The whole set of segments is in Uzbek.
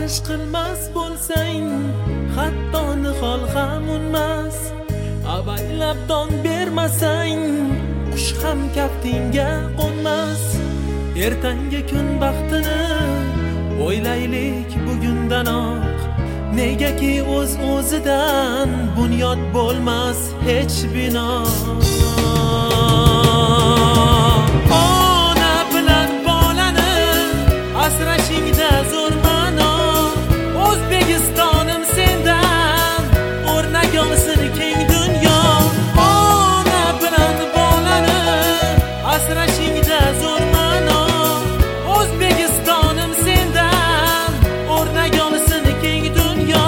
ish qilmas bo'lsang, hatto nihol ham unmas. Avaylab dong bermasang, qush ham kaftingga qo'nmas. Ertangi kun baxtini o'ylaylik bugundanoq, negaki o'z-o'zidan bunyod bo'lmas hech bino. Ona bilan bolani asrashingda zo'r ma'no. O'zbekistonim sendan o'rnak olsin keng dunyo. Ona bilan bolani asrashingda zo'r ma'no. O'zbekistonim sendan o'rnak olsin keng dunyo.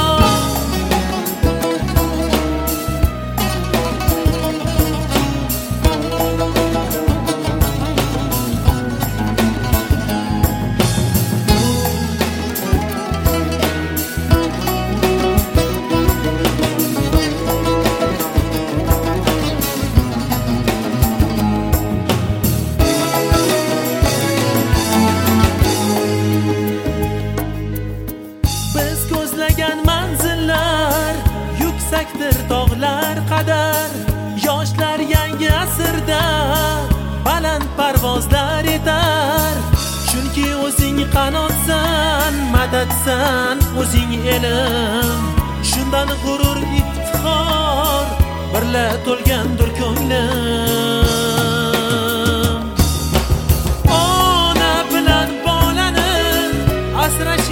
Manzillar yuksakdir tog'lar qadar, yoshlar yangi asrda baland parvozlar etar. Chunki o'zing qanotsan, madadsan o'zing elim. Shundan g'urur iftixor birla to'lgandir ko'nglim. Ona bilan bolani asrash